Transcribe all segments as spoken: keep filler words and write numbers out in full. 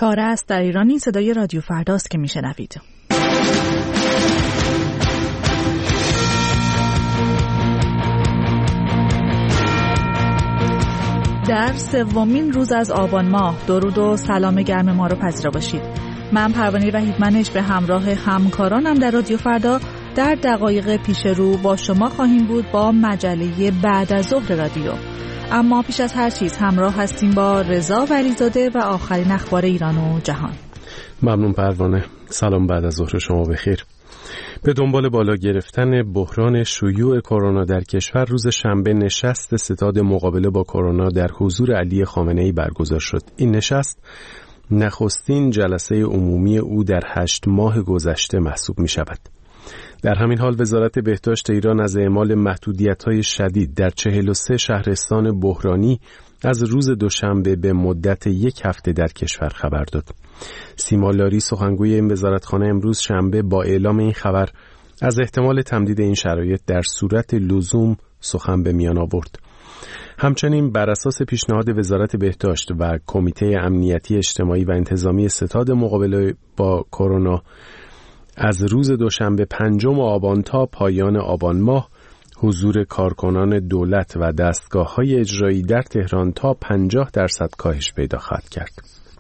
تاره است در ایران. این صدای رادیو فرداست که میشنوید. در سومین روز از آبان ماه درود و سلام گرم ما رو پذیرا باشید. من پروانه وحیدمنش به همراه همکارانم در رادیو فردا در دقایق پیش رو با شما خواهیم بود با مجله بعد از ظهر رادیو. اما پیش از هر چیز همراه هستیم با رضا ولیزاده و آخرین اخبار ایران و جهان. ممنون پروانه. سلام بعد از ظهر شما بخیر. به دنبال بالا گرفتن بحران شیوع کرونا در کشور روز شنبه نشست ستاد مقابله با کرونا در حضور علی خامنه‌ای برگزار شد. این نشست نخستین جلسه عمومی او در هشت ماه گذشته محسوب می شود. در همین حال وزارت بهداشت ایران از اعمال محدودیت‌های شدید در چهل و سه شهرستان بحرانی از روز دوشنبه به مدت یک هفته در کشور خبر داد. سیما لاری سخنگوی این وزارتخانه امروز شنبه با اعلام این خبر از احتمال تمدید این شرایط در صورت لزوم سخن به میان آورد. همچنین بر اساس پیشنهاد وزارت بهداشت و کمیته امنیتی اجتماعی و انتظامی ستاد مقابله با کرونا از روز دوشنبه پنجم آبان تا پایان آبان ماه حضور کارکنان دولت و دستگاه‌های اجرایی در تهران تا پنجاه درصد کاهش پیدا خواهد کرد.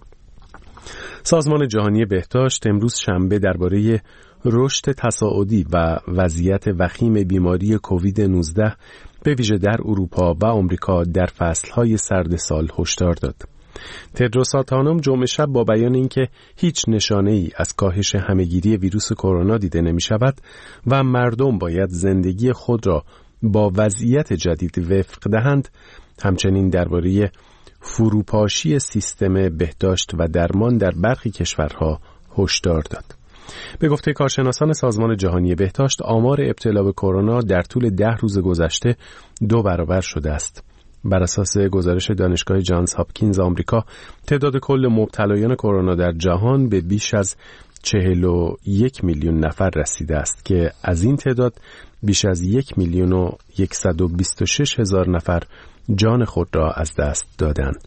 سازمان جهانی بهداشت امروز شنبه درباره رشد تصاعدی و وضعیت وخیم بیماری کووید نوزده به ویژه در اروپا و آمریکا در فصل‌های سرد سال هشدار داد. تدروس آدهانوم جمعه شب با بیان اینکه هیچ نشانه‌ای از کاهش همه‌گیری ویروس کرونا دیده نمی‌شود و مردم باید زندگی خود را با وضعیت جدید وفق دهند، همچنین درباره فروپاشی سیستم بهداشت و درمان در برخی کشورها هشدار داد. به گفته کارشناسان سازمان جهانی بهداشت، آمار ابتلا به کرونا در طول ده روز گذشته دو برابر شده است. بر اساس گزارش دانشگاه جانز هاپکینز آمریکا، تعداد کل مبتلایان کرونا در جهان به بیش از چهل و یک میلیون نفر رسیده است که از این تعداد بیش از یک میلیون و صد و بیست و شش هزار نفر جان خود را از دست دادند.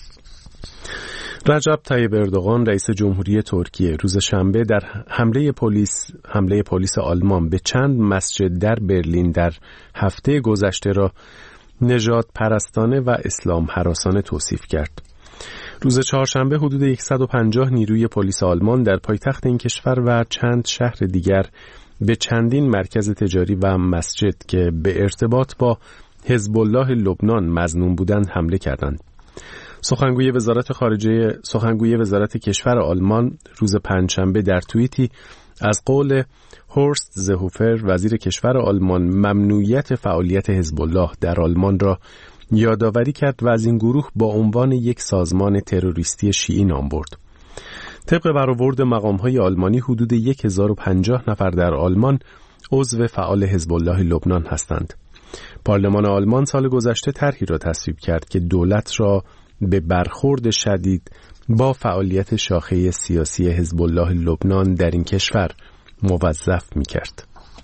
رجب طیب اردوغان رئیس جمهوری ترکیه روز شنبه در حمله پلیس حمله پلیس آلمان به چند مسجد در برلین در هفته گذشته را نژاد پرستانه و اسلام هراسانه توصیف کرد. روز چهارشنبه حدود صد و پنجاه نیروی پلیس آلمان در پایتخت این کشور و چند شهر دیگر به چندین مرکز تجاری و مسجد که به ارتباط با حزب الله لبنان مظنون بودند حمله کردند. سخنگوی وزارت خارجه سخنگوی وزارت کشور آلمان روز پنجشنبه در توییتی از قول هورست زهوفر وزیر کشور آلمان ممنوعیت فعالیت حزب الله در آلمان را یادآوری کرد و از این گروه با عنوان یک سازمان تروریستی شیعی نام برد. طبق برآورد مقام‌های آلمانی حدود هزار و پنجاه نفر در آلمان عضو فعال حزب الله لبنان هستند. پارلمان آلمان سال گذشته طرحی را تصویب کرد که دولت را به برخورد شدید با فعالیت شاخه سیاسی حزب الله لبنان در این کشور موظف می‌کرد.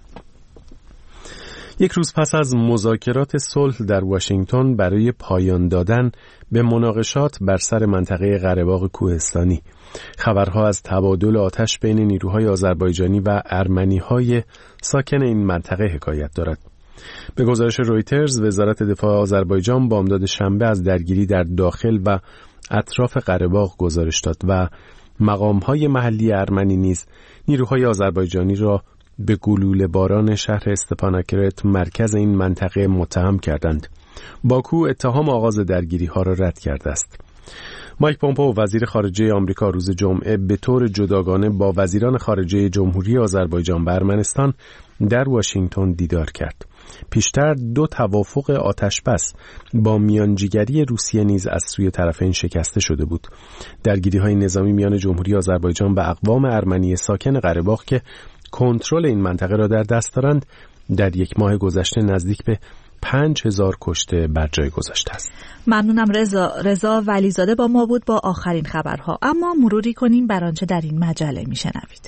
یک روز پس از مذاکرات صلح در واشنگتن برای پایان دادن به مناقشات بر سر منطقه قره‌باغ کوهستانی، خبرها از تبادل آتش بین نیروهای آذربایجانی و ارمنی‌های ساکن این منطقه حکایت دارد. به گزارش رویترز، وزارت دفاع آذربایجان بامداد شنبه از درگیری در داخل و اطراف قره‌باغ گزارش داد و مقام‌های محلی ارمنی نیز نیروهای آذربایجانی را به گلوله باران شهر استپاناکرت مرکز این منطقه متهم کردند. باکو اتهام آغاز درگیری‌ها را رد کرده است. مایک پومپئو وزیر خارجه آمریکا روز جمعه به طور جداگانه با وزیران خارجه جمهوری آذربایجان و ارمنستان در واشنگتن دیدار کرد. پیشتر دو توافق آتشبس با میانجیگری روسیه نیز از سوی طرفین شکسته شده بود. درگیری‌های نظامی میان جمهوری آذربایجان و اقوام ارمنی ساکن قره‌باغ که کنترل این منطقه را در دست دارند در یک ماه گذشته نزدیک به پنج هزار کشته بر جای گذاشته است. ممنونم رضا. رضا ولیزاده با ما بود با آخرین خبرها. اما مروری کنیم بر آنچه در این مجله میشنوید.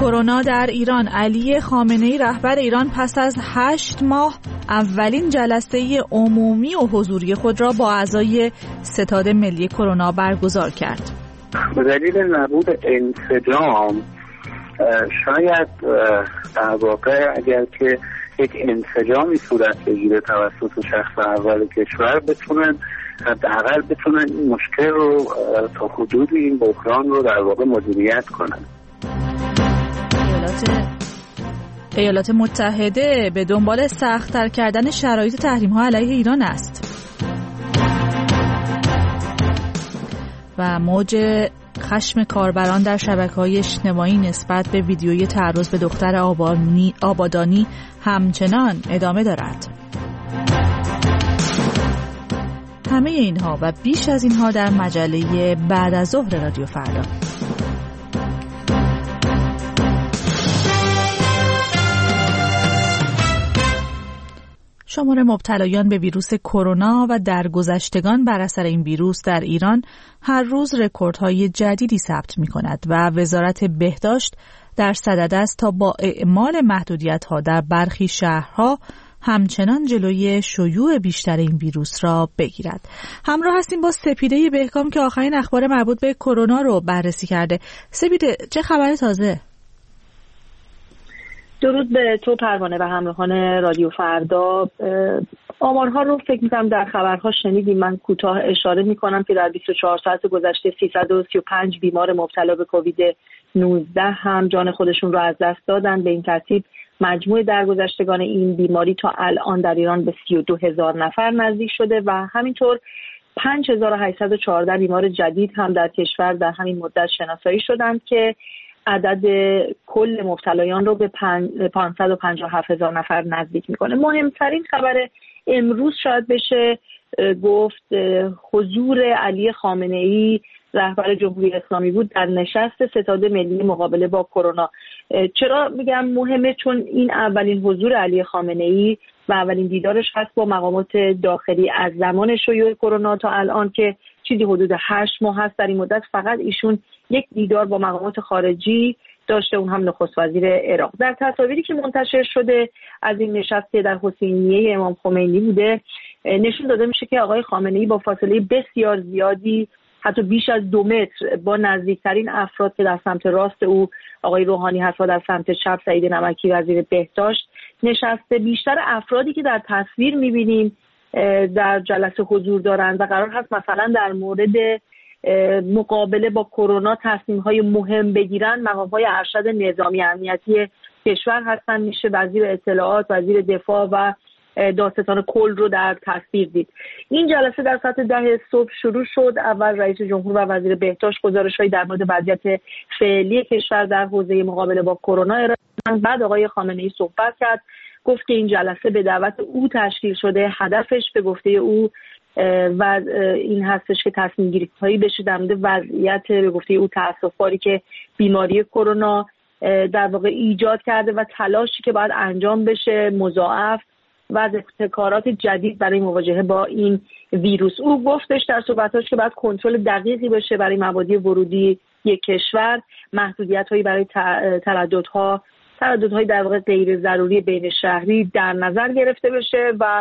کرونا در ایران. علی خامنه‌ای رهبر ایران پس از هشت ماه اولین جلسه عمومی و حضوری خود را با اعضای ستاد ملی کرونا برگزار کرد. به دلیل نبود انسجام شاید در واقع اگر که یک انسجامی صورت بگیره توسط شخص اول کشور بتونن حداقل بتونن این مشکل رو تا حدودی این بحران رو در واقع مدیریت کنن. ایالات ایالات متحده به دنبال سخت‌تر کردن شرایط تحریم‌ها علیه ایران است. و موج خشم کاربران در شبکه‌های اجتماعی نسبت به ویدیوی تعرض به دختر آبانی آبادانی همچنان ادامه دارد. همه اینها و بیش از اینها در مجله بعد از ظهر رادیو فردا. شمار مبتلایان به ویروس کرونا و درگذشتگان بر اثر این ویروس در ایران هر روز رکوردهای جدیدی ثبت می‌کند و وزارت بهداشت در صدد است تا با اعمال محدودیت‌ها در برخی شهرها همچنان جلوی شیوع بیشتر این ویروس را بگیرد. همراه هستیم با سپیده بهکام که آخرین اخبار مربوط به کرونا رو بررسی کرده. سپیده، چه خبر تازه؟ درود به تو پروانه و همراهان رادیو فردا. آمارها رو فکر می‌کنم در خبرها شنیدیم. من کوتاه اشاره می‌کنم که در بیست و چهار ساعت گذشته سیصد و سی و پنج بیمار مبتلا به کووید نوزده هم جان خودشون رو از دست دادن. به این ترتیب مجموع درگذشتگان این بیماری تا الان در ایران به سی و دو هزار نفر نزدیک شده و همینطور پنج هزار و هشتصد و چهارده بیمار جدید هم در کشور در همین مدت شناسایی شدند که عدد کل مبتلایان رو به پانصد و پنجاه و هفت هزار نفر نزدیک میکنه. مهمترین خبر امروز شاید بشه گفت حضور علی خامنه‌ای رهبر جمهوری اسلامی بود در نشست ستاد ملی مقابله با کرونا. چرا میگم مهمه؟ چون این اولین حضور علی خامنه‌ای و اولین دیدارش هست با مقامات داخلی از زمان شیوع کرونا تا الان که چیزی حدود هشت ماه هست. در این مدت فقط ایشون یک دیدار با مقامات خارجی داشته، اون هم نخست وزیر عراق. در تصاویری که منتشر شده از این نشست که در حسینیه امام خمینی بوده نشون داده میشه که آقای خامنه‌ای با فاصله بسیار زیادی حتی بیش از دو متر با نزدیکترین افراد که در سمت راست او آقای روحانی هست و در سمت چپ سعید نمکی وزیر بهداشت نشسته. بیشتر افرادی که در تصویر میبینیم در جلسه حضور دارند و قرار هست مثلا در مورد مقابله با کرونا تصمیم‌های مهم بگیرن مقام‌های ارشد نظامی امنیتی کشور هستن. میشه وزیر اطلاعات، وزیر دفاع و دادستان کل رو در تصویر دید. این جلسه در ساعت ده صبح شروع شد. اول رئیس جمهور و وزیر بهداشت گزارش‌هایی در مورد وضعیت فعلی کشور در حوزه مقابله با کرونا ارائه دادند. بعد آقای خامنه‌ای صحبت کرد، گفت که این جلسه به دعوت او تشکیل شده. هدفش به گفته او و این هستش که تصمیم گیری هایی بشه در مورد وضعیت به گفته او تأسف‌باری که بیماری کرونا در واقع ایجاد کرده و تلاشی که باید انجام بشه مضاعف و از ابتکارات جدید برای مواجهه با این ویروس. او گفتش در صحبتاش که باید کنترل دقیقی بشه برای مبادی ورودی یک کشور، محدودیت‌هایی برای ترددها ترددهای در واقع غیر ضروری بین شهری در نظر گرفته بشه و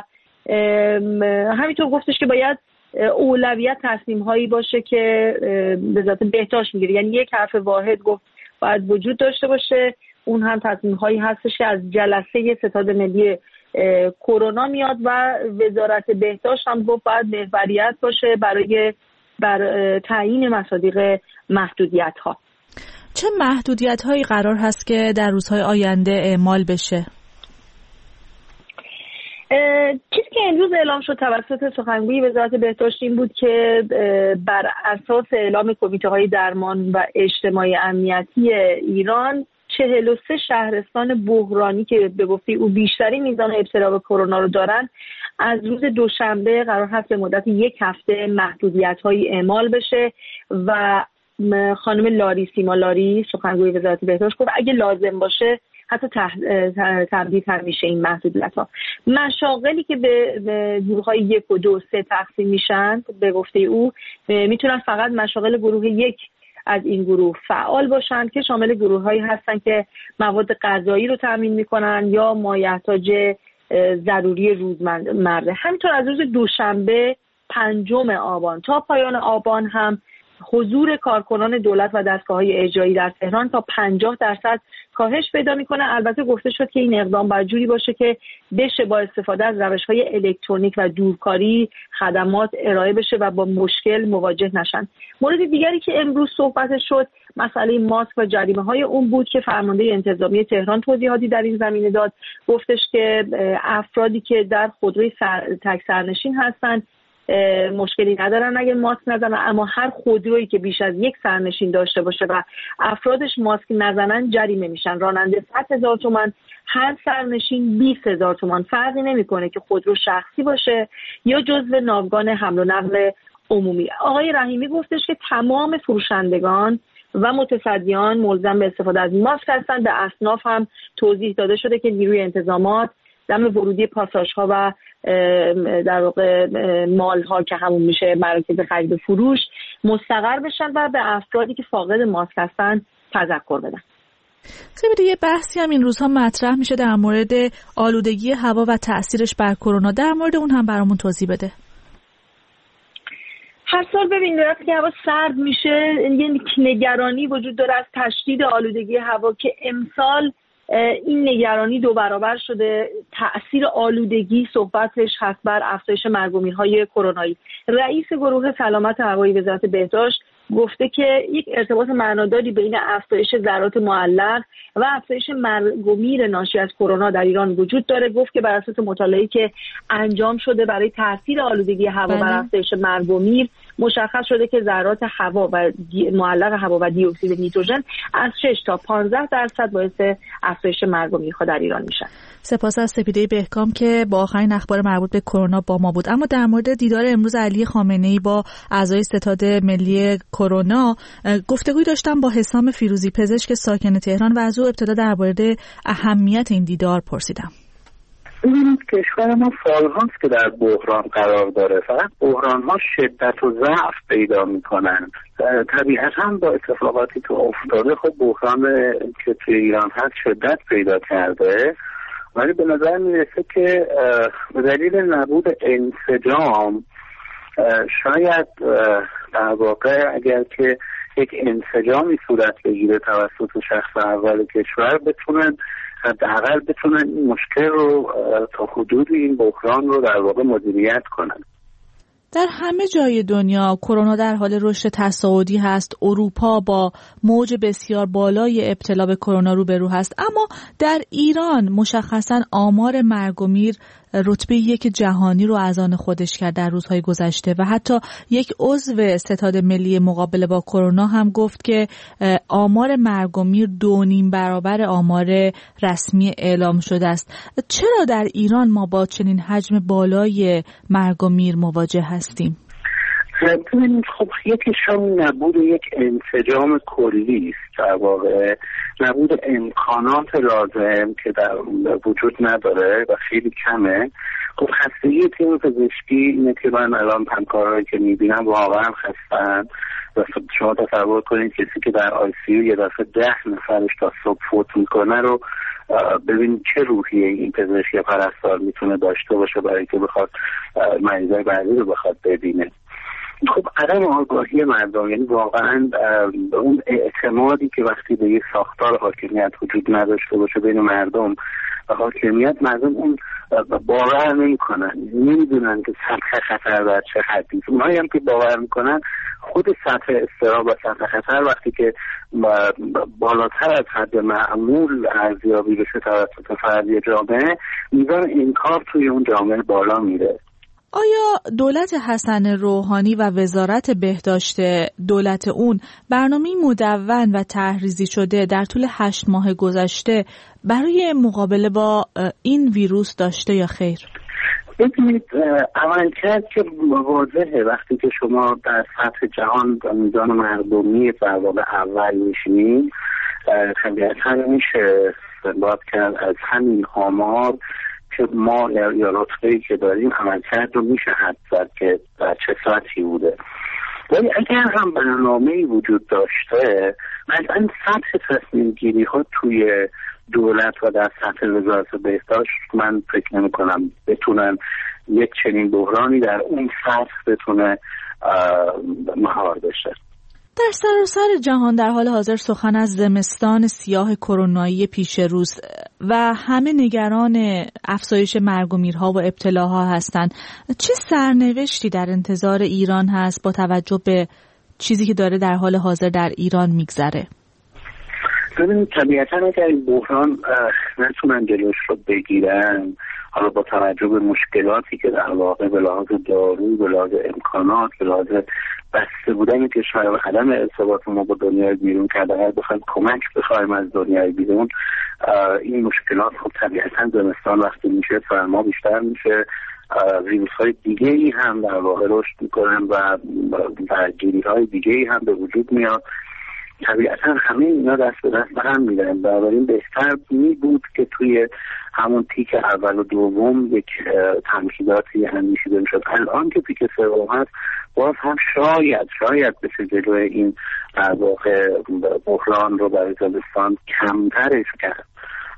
همینطور گفتش که باید اولویت تصمیم هایی باشه که به ذات بهداشت میگیره. یعنی یک حرف واحد گفت باید وجود داشته باشه. اون هم تصمیم هایی هستش که از جلسه ستاد ملی کرونا میاد و وزارت بهداشت هم گفت باید محوریت باشه برای بر تعیین مصادیق محدودیت ها. چه محدودیت هایی قرار هست که در روزهای آینده اعمال بشه؟ چیزی که امروز اعلام شد توسط سخنگوی وزارت بهداشت این بود که بر اساس اعلام کمیته‌های درمان و اجتماعی امنیتی ایران چهل و سه شهرستان بحرانی که به گفته او بیشترین میزان ابتلا به کرونا رو دارن از روز دوشنبه قرار هست به مدت یک هفته محدودیت‌هایی اعمال بشه و خانم لاری سیما لاری سخنگوی وزارت بهداشت گفت اگه لازم باشه حتی تمدید هم میشه این محدودیت ها. مشاغلی که به گروه های یک و دو سه تقسیم میشن به گفته او میتونن فقط مشاغل گروه یک از این گروه فعال باشند که شامل گروه‌هایی هستند که مواد غذایی رو تامین می‌کنن یا مایحتاج ضروری روزمره. همینطور از روز دوشنبه پنجم آبان تا پایان آبان هم حضور کارکنان دولت و دستگاه‌های اجرایی در تهران تا پنجاه درصد کاهش پیدا می‌کنه. البته گفته شد که این اقدام باید جوری باشه که بشه با استفاده از روش‌های الکترونیک و دورکاری خدمات ارائه بشه و با مشکل مواجه نشن. مورد دیگری که امروز صحبت شد مسئله ماسک و جریمه‌های اون بود که فرمانده انتظامی تهران توضیحاتی در این زمینه داد. گفتش که افرادی که در خودروی سر... تک سرنشین هستند مشکلی ندارن اگه ماسک نزنن، اما هر خودرویی که بیش از یک سرنشین داشته باشه و افرادش ماسک نزنن جریمه میشن. راننده صد هزار تومان، هر سرنشین بیست هزار تومان. فرقی نمیکنه که خودرو شخصی باشه یا جزو ناوگان حمل و نقل عمومی. آقای رحیمی گفتش که تمام فروشندگان و متصدیان ملزم به استفاده از ماسک هستند. به اصناف هم توضیح داده شده که نیروی انتظامات دم ورودی پاساژها و در واقع مال ها که همون میشه مراکز خرید و فروش مستقر بشن و به افرادی که فاقد ماسک هستن تذکر بدن. خیلی دیگه بحثی هم این روزها مطرح میشه در مورد آلودگی هوا و تأثیرش بر کرونا. در مورد اون هم برامون توضیح بده. هر سال ببینید وقتی که هوا سرد میشه یه نگرانی وجود داره از تشدید آلودگی هوا که امسال این نگرانی دو برابر شده. تأثیر آلودگی صحبتش هست بر افزایش مرگ و میرهای کرونایی. رئیس گروه سلامت هوایی وزارت بهداشت گفته که یک ارتباط معناداری بین افزایش ذرات معلق و افزایش مرگ و میر ناشی از کرونا در ایران وجود داره. گفت که بر اساس مطالعه‌ای که انجام شده برای تاثیر آلودگی هوا بر افزایش مرگ و میر مشخص شده که ذرات هوا و معلق هوا و دی اکسید نیتروژن از شش تا پانزده درصد باعث افزایش مرگ و میرها در ایران میشن. سپاس از سپیده بهکام که با آخرین اخبار مربوط به کرونا با ما بود. اما در مورد دیدار امروز علی خامنه‌ای با اعضای ستاد ملی کرونا گفتگوی داشتم با حسام فیروزی پزشک ساکن تهران و از او ابتدا در مورد اهمیت این دیدار پرسیدم. ببینید کشور ما سالهاست که در بحران قرار داره، فقط بحران‌ها شدت و ضعف پیدا می‌کنند. طبیعتاً با اتفاقاتی که افتاده خب بحران که توی ایران هست شدت پیدا کرده، ولی به نظر میرسه که به دلیل نبود انسجام شاید در واقع اگر که یک انسجامی صورت بگیره توسط شخص اول کشور بتونن حداقل بتونن این مشکل رو تا حدودی این بحران رو در واقع مدیریت کنن. در همه جای دنیا کرونا در حال رشد تصاعدی هست. اروپا با موج بسیار بالای ابتلا به کرونا روبرو هست، اما در ایران مشخصاً آمار مرگ و میر رتبه یک جهانی رو از آن خودش کرد در روزهای گذشته و حتی یک عضو ستاد ملی مقابله با کرونا هم گفت که آمار مرگ و میر دو نیم برابر آمار رسمی اعلام شده است. چرا در ایران ما با چنین حجم بالای مرگ و میر مواجه هستیم؟ ببینید خب یکیش هم نبود یک انسجام کلی است، در واقع نبود امکانات لازم که در وجود نداره و خیلی کمه. خب خستگی تیم پزشکی اینه که من الان همکارهایی که میبینم واقعا خستن و شما تصور کنید کسی که در آی سی یو یه دفعه ده نفرش تا صبح فوت میکنه رو ببین چه روحیه این پزشک یا پرستار میتونه داشته باشه برای که بخواد مریضای بعدی رو بخواد ببینه. خب عدم آگاهی مردم، یعنی واقعا اون اعتمادی که وقتی به یک ساختار حاکمیت وجود نداشته باشه بین مردم و حاکمیت، مردم اون باور نمی‌کنن، نمیدونن که سطح خطر در چه حدی. اونایی هم که باور میکنن خود سطح اضطراب و سطح خطر وقتی که بالاتر از حد معمول ارزیابی بشه توسط فردی جامعه، میزان انکار توی اون جامعه بالا میره. آیا دولت حسن روحانی و وزارت بهداشت دولت اون برنامه مدون و طرح‌ریزی شده در طول هشت ماه گذشته برای مقابله با این ویروس داشته یا خیر؟ ببینید عملکرد که واضحه وقتی که شما در سطح جهان و میزان مردمی در واقع اول میشینید، طبیعتاً میشه استنباط کرد از همین آمار که ما یا رتبه‌ای که داریم عملکرد رو میشه حد زد که در چه سطحی بوده. ولی اگر هم برنامه‌ای وجود داشته، مثلا سطح تصمیم گیری ها توی دولت و در سطح وزارت بهداشت من فکر نمی کنم بتونن یک چنین بحرانی در اون سطح بتونه مهار بشه. در سراسر جهان در حال حاضر سخن از زمستان سیاه کرونایی پیش روست و همه نگران افزایش مرگ و میرها و ابتلاها هستند. چه سرنوشتی در انتظار ایران هست با توجه به چیزی که داره در حال حاضر در ایران میگذره؟ ببینید طبیعتا اگر این بحران نتونن جلوش رو بگیرن، حالا با توجه به مشکلاتی که در واقع به لحاظ دارو، به لحاظ امکانات، به لحاظ بسته بودن کشور و عدم ارتباط ما با دنیای بیرون کرده، اگر بخوایم کمک بخوایم از دنیای بیرون، این مشکلات خب طبیعتا زمستان وقتی میشه سرما بیشتر میشه، ویروس های دیگه ای هم در واقع رشد میکنن و درگیری های دیگه ای هم به وجود میاد. طبیعتا همه اینا دست به دست هم میدن. بنابراین بهتر می بود که توی همون پیک اول و دوم یک تمهیداتی اندیشیده میشد. الان که پیک سوم هست باز هم شاید شاید بشه جلوی این در واقع بحران رو برای زمستان کمترش کرد.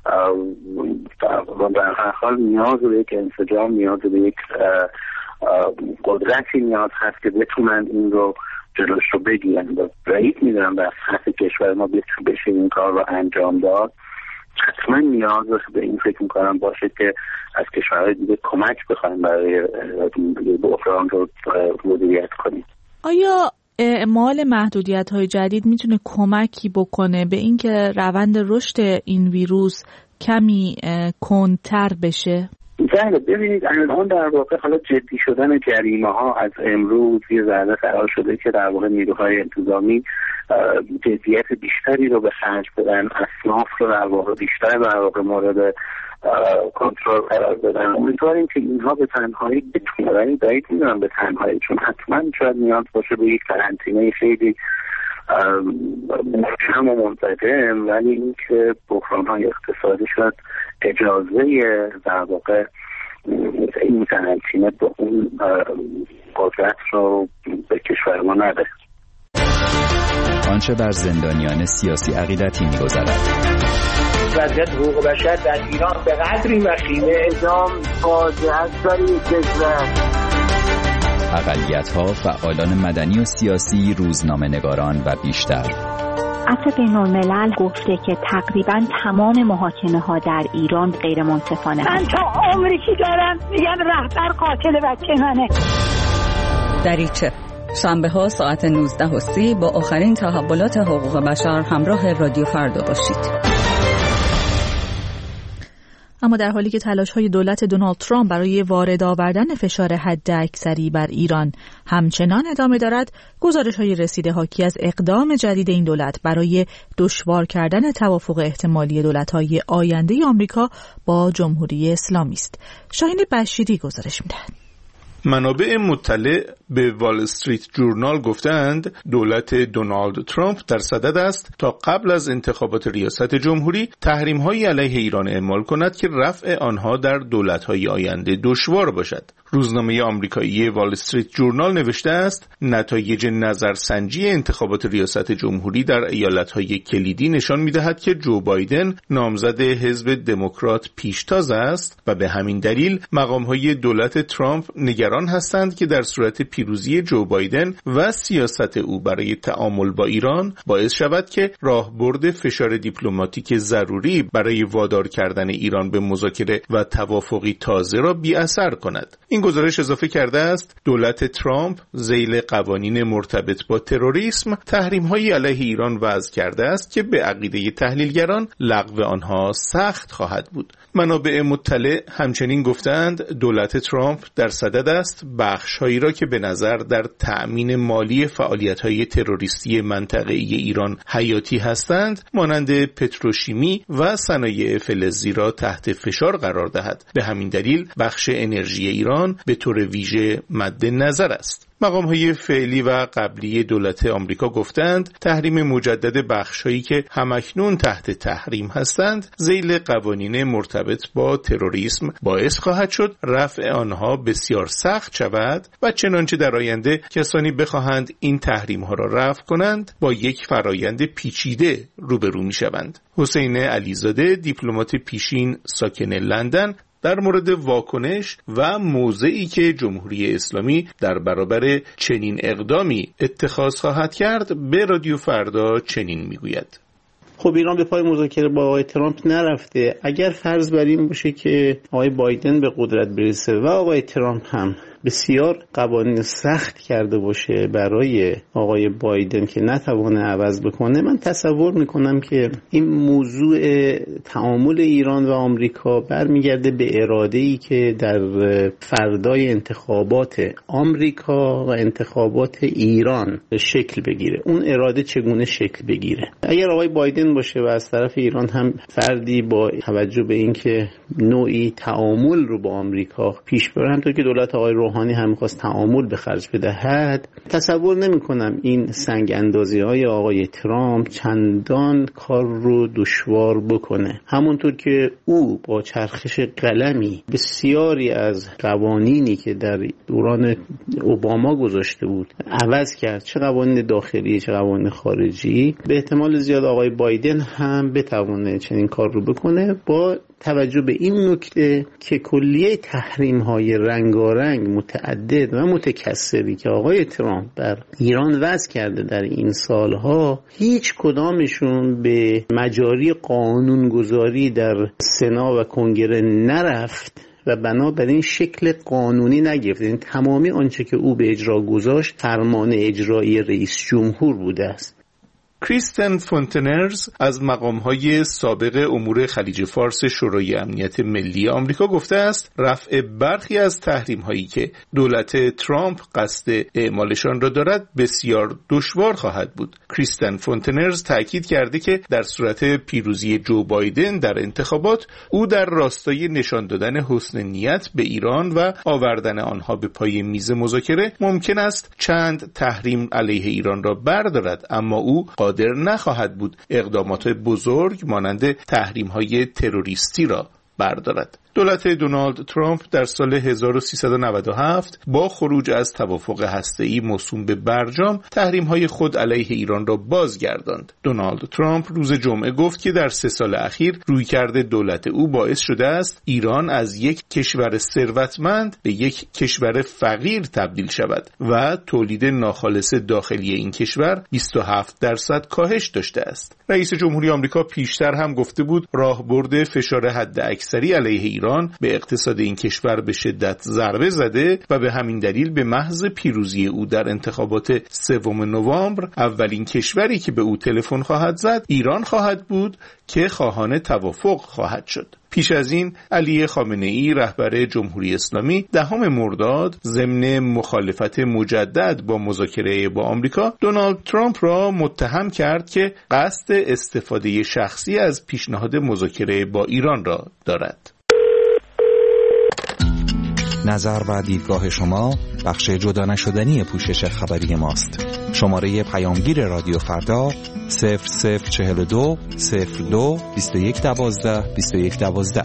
در هر حال نیاز به یک انسجام، نیاز به یک قدرتی نیاز هست که بتونن این رو جلوش رو بگیرن. بعید میدونم در سطح کشور ما بشه این کار رو انجام داد. حتما نیاز به این فکر میکنم باشه که از کشورهای دیگه کمک بخوایم برای بحران رو مدیریت کنیم. آیا اعمال محدودیت‌های جدید میتونه کمکی بکنه به اینکه روند رشد این ویروس کمی کندتر بشه؟ بله، ببینید الان در واقع حالا جدی شدن جریمه ها از امروز یه ذره قرار شده که در واقع نیروهای انتظامی جدیت بیشتری رو به خرج بدن، اصناف رو در واقع بیشتر در واقع مورد کنترل قرار بدن. امیدواریم که اینها به تنهایی بتونه، ولی بعید میدونم به تنهایی، چون حتما شاید نیاز باشه به یک قرنطینه خیلی محکم و منتظم، ولی این که بحران‌های اقتصادی شد اجازه در واقع این قرنطینه به اون قدرت رو به کشور ما نده. آنچه بر زندانیان سیاسی عقیدتی می‌گذرد. وضعیت حقوق بشر در ایران به قدری وخیمه، اعدام فاجعه است برای کشور. اقلیت‌ها، فعالان مدنی و سیاسی، روزنامه‌نگاران و بیشتر. عفو بین‌الملل گفته که تقریباً تمام محاکمه‌ها در ایران غیر منصفانه. من تا عمری که دارم میگم رهبر قاتل بچه منه. دریچه شنبه ها ساعت نوزده و سی با آخرین تحولات حقوق بشر همراه رادیو فردا باشید. اما در حالی که تلاش‌های دولت دونالد ترامپ برای وارد آوردن فشار حداکثری بر ایران همچنان ادامه دارد، گزارش‌های رسیده حاکی از اقدام جدید این دولت برای دشوار کردن توافق احتمالی دولت‌های آینده آمریکا با جمهوری اسلامی است. شاهین بشیری گزارش می‌دهد. منابع مطلع به وال استریت جورنال گفتند دولت دونالد ترامپ در صدد است تا قبل از انتخابات ریاست جمهوری تحریم‌های علیه ایران اعمال کند که رفع آنها در دولت‌های آینده دشوار باشد. روزنامه آمریکایی وال استریت جورنال نوشته است نتایج نظرسنجی انتخابات ریاست جمهوری در ایالت‌های کلیدی نشان می‌دهد که جو بایدن نامزد حزب دموکرات پیشتاز است و به همین دلیل مقام‌های دولت ترامپ نگران هستند که در صورت پیروزی جو بایدن و سیاست او برای تعامل با ایران باعث شود که راهبرد فشار دیپلماتیک ضروری برای وادار کردن ایران به مذاکره و توافقی تازه را بی‌اثر کند. این گزارش اضافه کرده است دولت ترامپ ذیل قوانین مرتبط با تروریسم تحریم‌های علیه ایران وضع کرده است که به عقیده تحلیلگران لغو آنها سخت خواهد بود. منابع مطلع همچنین گفتند دولت ترامپ در صدد است بخش‌هایی را که به نظر در تأمین مالی فعالیت‌های تروریستی منطقه‌ای ایران حیاتی هستند مانند پتروشیمی و صنایع فلزی را تحت فشار قرار دهد. به همین دلیل بخش انرژی ایران ایران به طور ویژه مد نظر است. مقام‌های فعلی و قبلی دولت آمریکا گفتند تحریم مجدد بخش‌هایی که همکنون تحت تحریم هستند ذیل قوانین مرتبط با تروریسم باعث خواهد شد رفع آنها بسیار سخت شود و چنانچه در آینده کسانی بخواهند این تحریم‌ها را رفع کنند با یک فرایند پیچیده روبرو می‌شوند. حسین علیزاده دیپلمات پیشین ساکن لندن در مورد واکنش و موضعی که جمهوری اسلامی در برابر چنین اقدامی اتخاذ خواهد کرد به رادیو فردا چنین میگوید: خب ایران به پای مذاکره با آقای ترامپ نرفته. اگر فرض بر این باشه که آقای بایدن به قدرت برسه و آقای ترامپ هم بسیار قوانین سخت کرده باشه برای آقای بایدن که نتوانه عوض بکنه، من تصور میکنم که این موضوع تعامل ایران و آمریکا برمیگرده به اراده‌ای که در فردای انتخابات آمریکا و انتخابات ایران شکل بگیره. اون اراده چگونه شکل بگیره؟ اگر آقای بایدن باشه و از طرف ایران هم فردی با توجه به اینکه نوعی تعامل رو با آمریکا پیش بره، همونطور که دولت آقای روحانی هم می‌خواست تعامل به خرج بدهد، تصور نمی‌کنم این سنگ اندازی‌های آقای ترامپ چندان کار رو دشوار بکنه. همونطور که او با چرخش قلمی بسیاری از قوانینی که در دوران اوباما گذاشته بود عوض کرد، چه قوانین داخلی چه قوانین خارجی، به احتمال زیاد آقای بایدن هم بتونه چنین کار رو بکنه، با توجه به این نکته که کلیه تحریم‌های رنگارنگ متعدد و متکثری که آقای ترامپ بر ایران وضع کرده در این سالها، هیچ کدامشون به مجاری قانونگذاری در سنا و کنگره نرفت و بنابراین شکل قانونی نگرفت. این تمامی آنچه که او به اجرا گذاشت فرمان اجرایی رئیس جمهور بوده است. کریستن فونتنرز از مقام‌های سابق امور خلیج فارس شورای امنیت ملی آمریکا گفته است رفع برخی از تحریم‌هایی که دولت ترامپ قصد اعمالشان را دارد بسیار دشوار خواهد بود. کریستن فونتنرز تاکید کرده که در صورت پیروزی جو بایدن در انتخابات او در راستای نشان دادن حسن نیت به ایران و آوردن آنها به پای میز مذاکره ممکن است چند تحریم علیه ایران را بردارد، اما او قادر نخواهد بود اقدامات بزرگ مانند تحریم‌های تروریستی را بردارد. دولت دونالد ترامپ در سال هزار و سیصد و نود و هفت با خروج از توافق هسته‌ای موسوم به برجام تحریم‌های خود علیه ایران را بازگرداند. دونالد ترامپ روز جمعه گفت که در سه سال اخیر رویکرد دولت او باعث شده است ایران از یک کشور ثروتمند به یک کشور فقیر تبدیل شود و تولید ناخالص داخلی این کشور بیست و هفت درصد کاهش داشته است. رئیس جمهوری آمریکا پیشتر هم گفته بود راهبرد فشار حداکثری علیه ایران به اقتصاد این کشور به شدت ضربه زده و به همین دلیل به محض پیروزی او در انتخابات سوم نوامبر اولین کشوری که به او تلفن خواهد زد ایران خواهد بود که خواهان توافق خواهد شد. پیش از این علی خامنه‌ای رهبر جمهوری اسلامی دهم مرداد ضمن مخالفت مجدد با مذاکره با آمریکا دونالد ترامپ را متهم کرد که قصد استفاده شخصی از پیشنهاد مذاکره با ایران را دارد. نظر و دیدگاه شما بخش جدا نشدنی پوشش خبری ماست. شماره پیامگیر رادیو فردا صفر صفر چهل و دو صفر دو بیست و یک دوازده بیست و یک دوازده.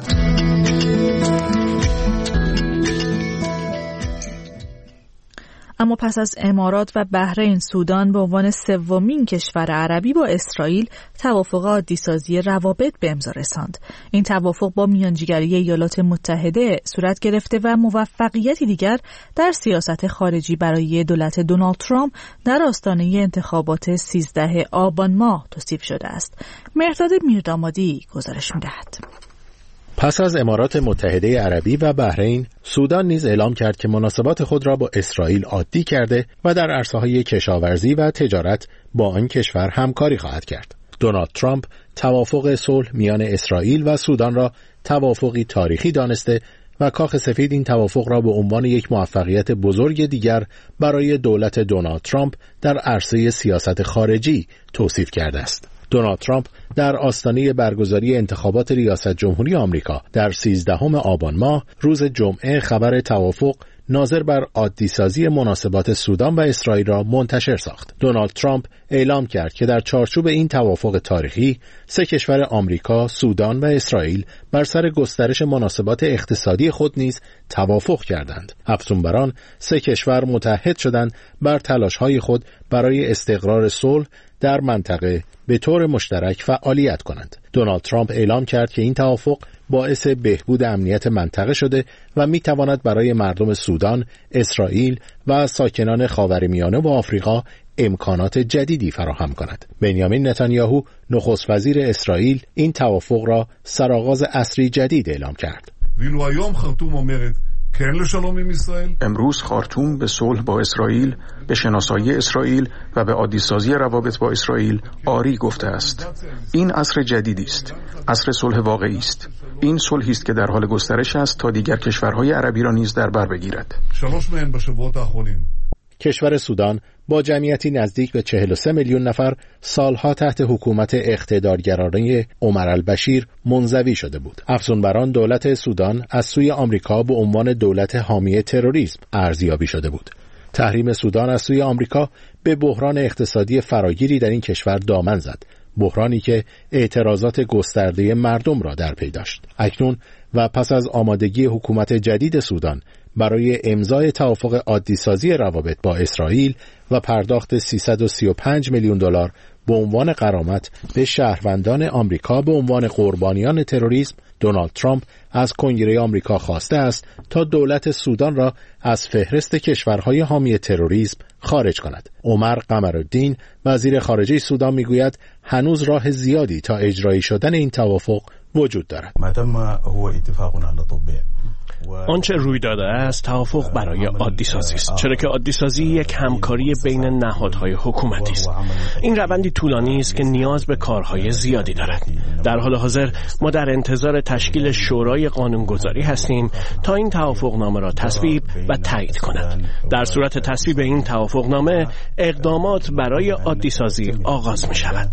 اما پس از امارات و بحرین، سودان به عنوان سومین کشور عربی با اسرائیل توافق عادی‌سازی روابط به امضا رساند. این توافق با میانجیگری ایالات متحده صورت گرفته و موفقیتی دیگر در سیاست خارجی برای دولت دونالد ترامپ در آستانه انتخابات سیزده آبان ماه توصیف شده است. مهرداد میردامادی گزارش می‌دهد. پس از امارات متحده عربی و بحرین، سودان نیز اعلام کرد که مناسبات خود را با اسرائیل عادی کرده و در عرصه‌های کشاورزی و تجارت با آن کشور همکاری خواهد کرد. دونالد ترامپ توافق صلح میان اسرائیل و سودان را توافقی تاریخی دانسته و کاخ سفید این توافق را به عنوان یک موفقیت بزرگ دیگر برای دولت دونالد ترامپ در عرصه سیاست خارجی توصیف کرده است. دونالد ترامپ در آستانه برگزاری انتخابات ریاست جمهوری آمریکا در سیزدهم آبان ماه روز جمعه خبر توافق ناظر بر عادی‌سازی مناسبات سودان و اسرائیل را منتشر ساخت. دونالد ترامپ اعلام کرد که در چارچوب این توافق تاریخی سه کشور آمریکا، سودان و اسرائیل بر سر گسترش مناسبات اقتصادی خود نیز توافق کردند. افزون بر آن سه کشور متحد شدند بر تلاش‌های خود برای استقرار صلح در منطقه به طور مشترک فعالیت کنند. دونالد ترامپ اعلام کرد که این توافق باعث بهبود امنیت منطقه شده و می‌تواند برای مردم سودان، اسرائیل و ساکنان خاورمیانه و آفریقا امکانات جدیدی فراهم کند. بنیامین نتانیاهو نخست وزیر اسرائیل این توافق را سرآغاز عصری جدید اعلام کرد. امروز خارتوم به صلح با اسرائیل، به شناسایی اسرائیل و به عادی‌سازی روابط با اسرائیل آری گفته است. این عصر جدیدی است، عصر صلح واقعی است. این صلحی است که در حال گسترش است تا دیگر کشورهای عربی را نیز در بر بگیرد. کشور سودان با جمعیتی نزدیک به چهل و سه میلیون نفر سالها تحت حکومت اقتدارگرانه عمر البشیر منزوی شده بود. افزون بر آن دولت سودان از سوی آمریکا به عنوان دولت حامی تروریسم ارزیابی شده بود. تحریم سودان از سوی آمریکا به بحران اقتصادی فراگیری در این کشور دامن زد، بحرانی که اعتراضات گسترده مردم را در پی داشت. اکنون و پس از آمادگی حکومت جدید سودان برای امضای توافق عادی‌سازی روابط با اسرائیل و پرداخت سیصد و سی و پنج میلیون دلار به عنوان غرامت به شهروندان آمریکا به عنوان قربانیان تروریسم، دونالد ترامپ از کنگره آمریکا خواسته است تا دولت سودان را از فهرست کشورهای حامی تروریسم خارج کند. عمر قمرالدین وزیر خارجه سودان میگوید هنوز راه زیادی تا اجرایی شدن این توافق وجود دارد. آنچه روی داده است توافق برای عادی سازی است، چرا که عادی سازی یک همکاری بین نهادهای حکومتی است. این روندی طولانی است که نیاز به کارهای زیادی دارد. در حال حاضر ما در انتظار تشکیل شورای قانونگذاری هستیم تا این توافقنامه را تصویب و تایید کند. در صورت تصویب این توافقنامه اقدامات برای عادی سازی آغاز می شود.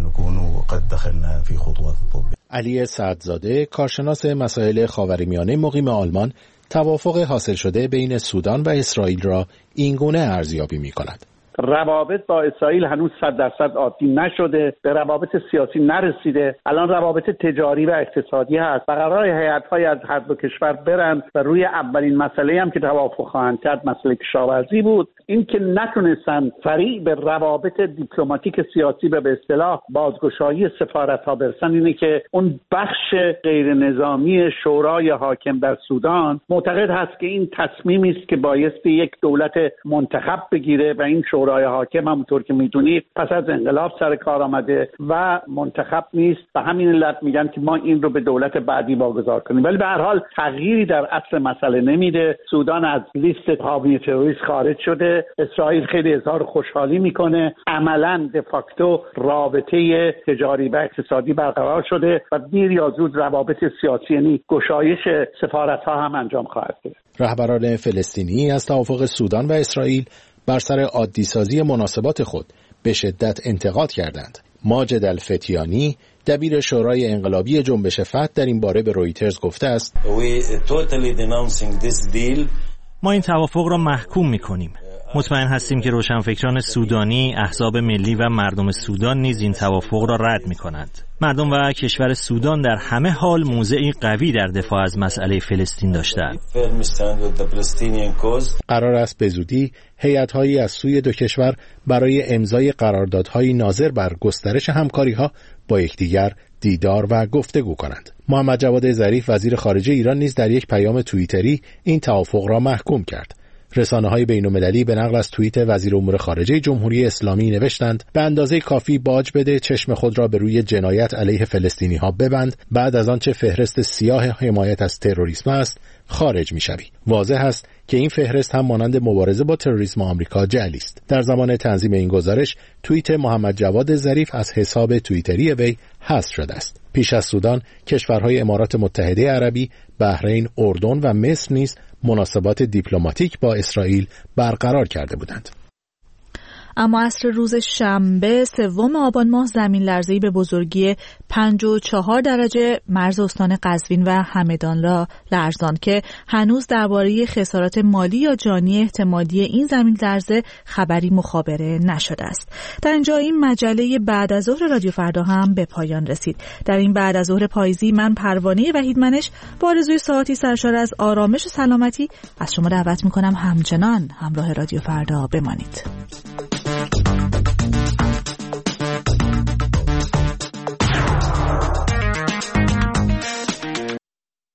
علی سعدزاده، کارشناس مسائل خاورمیانه مقیم آلمان، توافق حاصل شده بین سودان و اسرائیل را اینگونه ارزیابی می‌کند. روابط با اسرائیل هنوز صد درصد عادی نشده، به روابط سیاسی نرسیده. الان روابط تجاری و اقتصادی هست و قرار هیئت‌های از هر دو کشور برن و روی اولین مسئله هم که توافق خواهند کرد مسئله کشاورزی بود. این که نتونستن سریع به روابط دیپلماتیک سیاسی و به اصطلاح بازگشایی سفارت‌ها برسن اینه که اون بخش غیر نظامی شورای حاکم در سودان معتقد هست که این تصمیمی است که بایستی یک دولت منتخب بگیره و این شورای حاکم همونطور که میدونید پس از انقلاب سر کار آمده و منتخب نیست و همین علت میگن که ما این رو به دولت بعدی واگذار کنیم. ولی به هر حال تغییری در اصل مسئله نمیده. سودان از لیست حامی تروریست خارج شده. اسرائیل خیلی اظهار خوشحالی میکنه. عملاً de facto رابطه تجاری و اقتصادی برقرار شده و دیر یا زود روابط سیاسی یعنی گشایش سفارت‌ها هم انجام خواهد گرفت. رهبران فلسطینی از توافق سودان و اسرائیل بر سر عادی‌سازی مناسبات خود به شدت انتقاد کردند. ماجد الفتیانی، دبیر شورای انقلابی جنبش فتح، در این باره به رویترز گفته است: ما این توافق را محکوم می‌کنیم. مطمئن هستیم که روشنفکران سودانی، احزاب ملی و مردم سودان نیز این توافق را رد می‌کنند. مردم و کشور سودان در همه حال موضعی قوی در دفاع از مسئله فلسطین داشتند. قرار است به زودی هیئت‌هایی از سوی دو کشور برای امضای قراردادهای ناظر بر گسترش همکاری‌ها با یکدیگر دیدار و گفتگو کنند. محمد جواد ظریف وزیر خارجه ایران نیز در یک پیام توییتری این توافق را محکوم کرد. رسانه‌های بین‌المللی به نقل از توییت وزیر امور خارجه جمهوری اسلامی نوشتند: به اندازه کافی باج بده، چشم خود را به روی جنایت علیه فلسطینی‌ها ببند، بعد از آنچه فهرست سیاه حمایت از تروریسم است خارج می‌شوی. واضح است که این فهرست هم مانند مبارزه با تروریسم آمریکا جعلی است. در زمان تنظیم این گزارش توییت محمد جواد ظریف از حساب توییتری وی حذف شده است. پیش از سودان، کشورهای امارات متحده عربی، بحرین، اردن و مصر نیز مناسبات دیپلماتیک با اسرائیل برقرار کرده بودند. اما عصر روز شنبه سوم آبان ماه زمین لرزه‌ای به بزرگی پنج و چهار درجه مرز استان قزوین و همدان را لرزاند که هنوز درباره خسارات مالی یا جانی احتمالی این زمین لرزه خبری مخابره نشده است. در اینجا این مجله بعد از ظهر رادیو فردا هم به پایان رسید. در این بعد از ظهر پاییزی من پروانه وحیدمنش با آرزوی ساعتی سرشار از آرامش و سلامتی از شما دعوت می‌کنم همچنان همراه رادیو فردا بمانید.